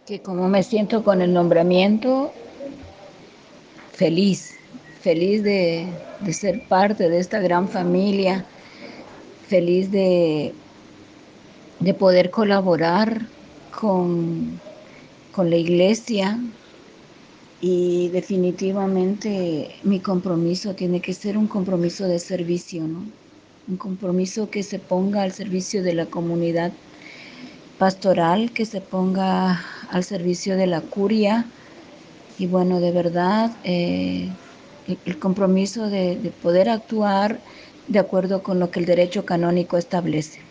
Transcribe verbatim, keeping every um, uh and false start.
Que como me siento con el nombramiento, feliz, feliz de, de ser parte de esta gran familia, feliz de, de poder colaborar con, con la iglesia, y definitivamente mi compromiso tiene que ser un compromiso de servicio, ¿no? Un compromiso que se ponga al servicio de la comunidad pastoral, que se ponga al servicio de la curia. Y bueno, de verdad, eh, el, el compromiso de, de poder actuar de acuerdo con lo que el derecho canónico establece.